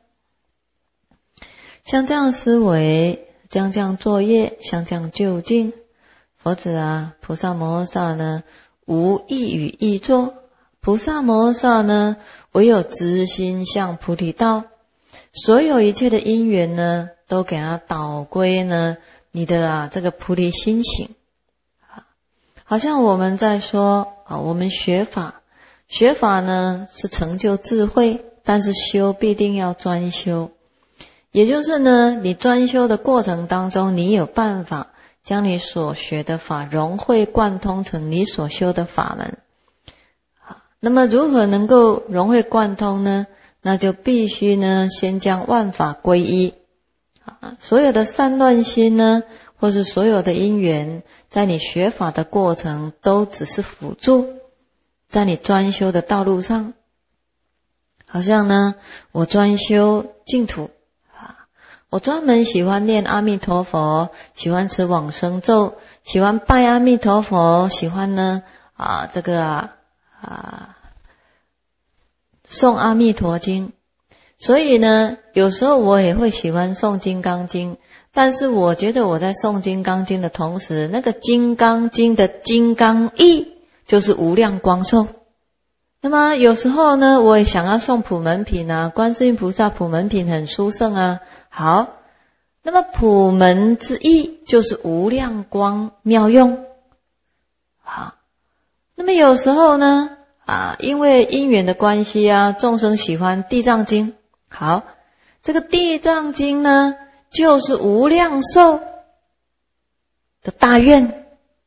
像这样思维，像这样作业，像这样究竟，佛子啊菩萨摩诃萨呢无异语异作，菩萨摩诃萨呢唯有直心向菩提道，所有一切的因缘呢都给它导归呢你的啊这个菩提心行。好像我们在说啊，我们学法，学法呢是成就智慧，但是修必定要专修。也就是呢你专修的过程当中，你有办法将你所学的法融会贯通成你所修的法门。那么如何能够融会贯通呢？那就必须呢先将万法归一。所有的散乱心呢，或是所有的因缘，在你学法的过程都只是辅助，在你专修的道路上。好像呢我专修净土，我专门喜欢念阿弥陀佛，喜欢持往生咒，喜欢拜阿弥陀佛，喜欢呢啊这个啊啊诵阿弥陀经。所以呢有时候我也会喜欢诵金刚经，但是我觉得我在诵金刚经的同时，那个金刚经的金刚义就是无量光寿。那么有时候呢我也想要诵普门品啊，观世音菩萨普门品很殊胜啊。好，那么普门之意就是无量光妙用。好，那么有时候呢啊，因为因缘的关系啊，众生喜欢地藏经。好，这个地藏经呢就是无量寿的大愿，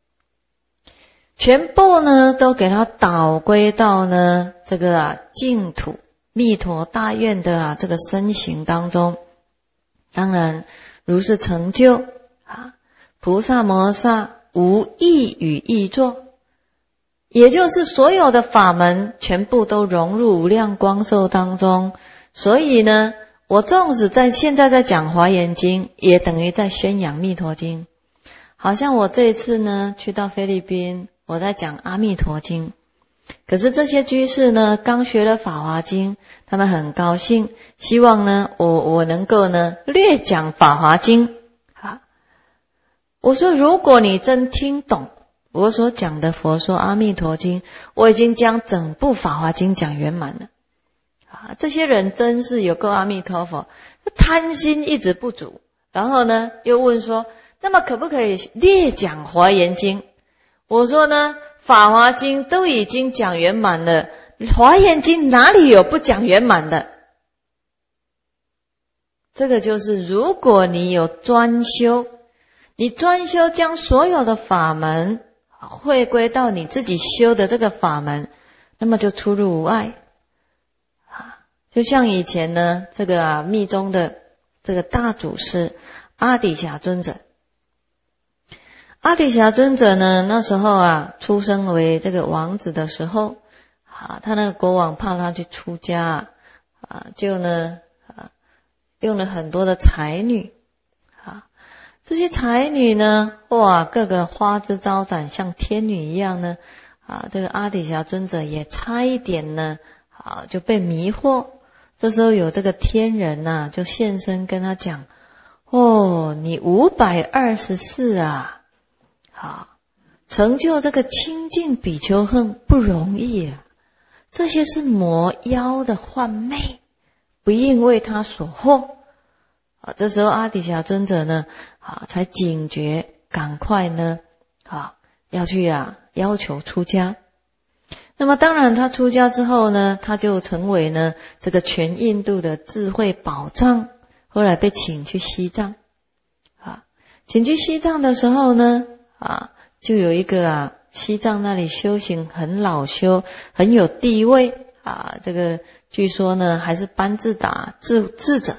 全部呢都给它导归到呢这个啊净土弥陀大愿的啊这个身形当中。当然如是成就啊，菩萨摩萨无异与异作，也就是所有的法门全部都融入无量光寿当中。所以呢我纵使在现在在讲华严经，也等于在宣扬弥陀经。好像我这一次呢去到菲律宾，我在讲阿弥陀经，可是这些居士呢刚学了法华经，他们很高兴，希望呢我我能够呢略讲法华经。好，我说如果你真听懂我所讲的佛说阿弥陀经，我已经将整部法华经讲圆满了。啊，这些人真是有够阿弥陀佛，贪心一直不足。然后呢又问说，那么可不可以略讲华严经？我说呢法华经都已经讲圆满了，华严经哪里有不讲圆满的？这个就是如果你有专修，你专修将所有的法门汇归到你自己修的这个法门，那么就出入无碍。就像以前呢这个啊密宗的这个大祖师阿底峡尊者，阿底峡尊者呢那时候啊出生为这个王子的时候啊，他那个国王怕他去出家啊，就呢啊用了很多的才女啊，这些才女呢哇个个花枝招展，像天女一样呢啊，这个阿底峡尊者也差一点呢啊就被迷惑。这时候有这个天人啊就现身跟他讲，哦你五百二十四啊，好成就这个清净比丘恨不容易啊，这些是魔妖的幻魅，不应为他所惑啊。这时候阿底峡尊者呢啊才警觉，赶快呢啊要去啊要求出家。那么当然他出家之后呢，他就成为呢这个全印度的智慧宝藏，后来被请去西藏啊，请去西藏的时候呢啊就有一个啊西藏那里修行很老修很有地位啊，这个据说呢还是班智达智智者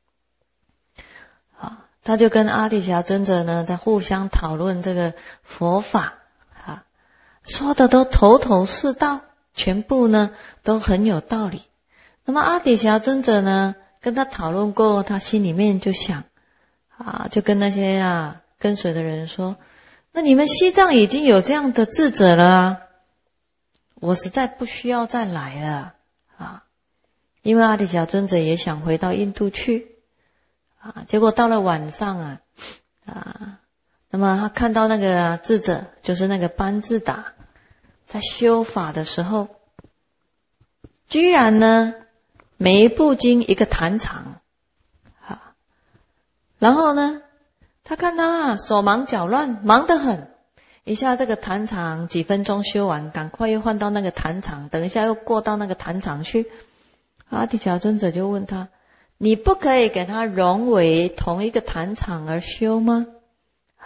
啊，他就跟阿底峡尊者呢在互相讨论这个佛法啊，说的都头头是道，全部呢都很有道理。那么阿底峡尊者呢跟他讨论过，他心里面就想啊，就跟那些啊跟随的人说，那你们西藏已经有这样的智者了啊，我实在不需要再来了啊。因为阿底峡尊者也想回到印度去啊，结果到了晚上啊啊，那么他看到那个、啊、智者就是那个班智达在修法的时候，居然呢每一部经一个坛场啊，然后呢他看他啊手忙脚乱，忙得很，一下这个坛场几分钟修完，赶快又换到那个坛场，等一下又过到那个坛场去。阿底峡尊者就问他，你不可以给他融为同一个坛场而修吗？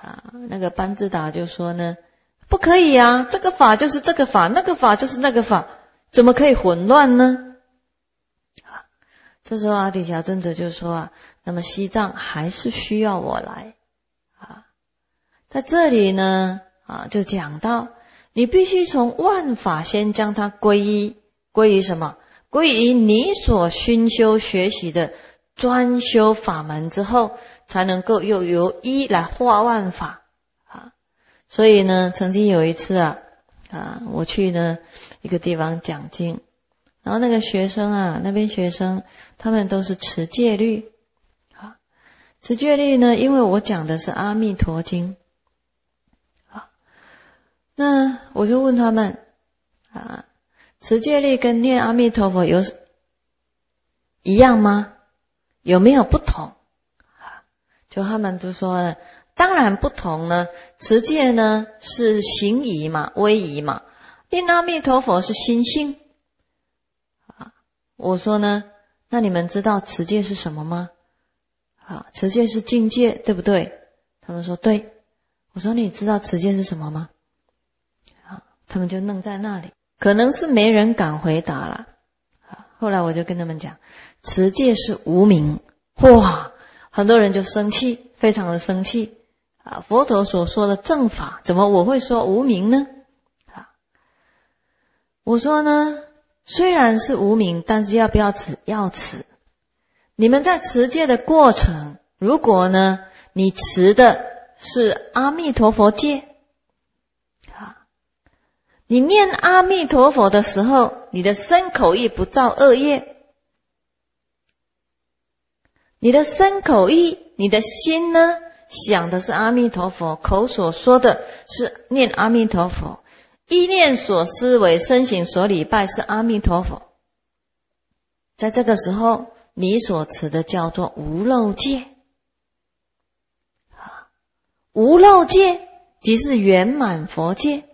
啊，那个班智达就说呢，不可以啊，这个法就是这个法，那个法就是那个法，怎么可以混乱呢？啊，这时候阿底峡尊者就说啊，那么西藏还是需要我来啊。在这里呢啊，就讲到你必须从万法先将它归依，归于什么？归于你所熏修学习的专修法门之后，才能够又由一来化万法啊。所以呢，曾经有一次啊啊，我去呢一个地方讲经，然后那个学生啊，那边学生他们都是持戒律啊。持戒律呢，因为我讲的是阿弥陀经啊，那我就问他们啊，持戒律跟念阿弥陀佛有一样吗？有没有不同？就他们就说了，当然不同呢。持戒呢是行仪嘛，威仪嘛，念阿弥陀佛是心性啊。我说呢，那你们知道持戒是什么吗？啊，持戒是境界，对不对？他们说对。我说你知道持戒是什么吗？啊，他们就愣在那里，可能是没人敢回答了。啊，后来我就跟他们讲，持戒是无明。哇，很多人就生气，非常的生气啊！佛陀所说的正法，怎么我会说无明呢？啊，我说呢，虽然是无明，但是要不要持？要持。你们在持戒的过程，如果呢，你持的是阿弥陀佛戒啊，你念阿弥陀佛的时候，你的身口意不造恶业。你的身口意，你的心呢，想的是阿弥陀佛，口所说的是念阿弥陀佛，意念所思维，身行所礼拜是阿弥陀佛。在这个时候，你所持的叫做无漏戒。无漏戒即是圆满佛戒。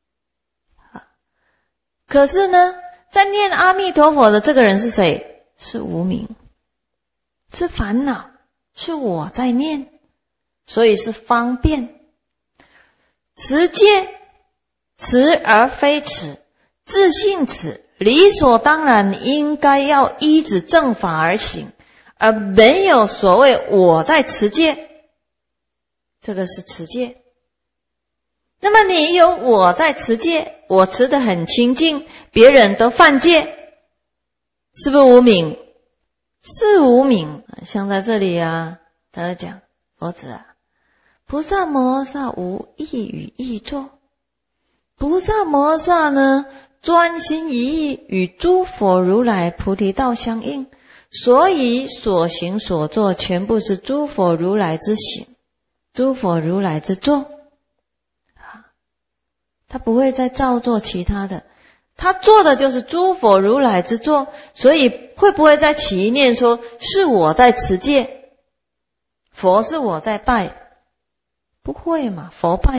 可是呢，在念阿弥陀佛的这个人是谁？是无明。是烦恼，是我在念，所以是方便。持戒，持而非持，自性持，理所当然应该要依止正法而行，而没有所谓我在持戒，这个是持戒。那么你有我在持戒，我持得很清净，别人都犯戒，是不是无明？是无明。像在这里啊，他讲佛子啊，菩萨摩诃萨无意与意作，菩萨摩诃萨呢专心一意与诸佛如来菩提道相应，所以所行所作全部是诸佛如来之行，诸佛如来之作啊，他不会再造作其他的，他做的就是诸佛如来之作，所以会不会再起一念说是我在持戒，佛是我在拜？不会嘛，佛拜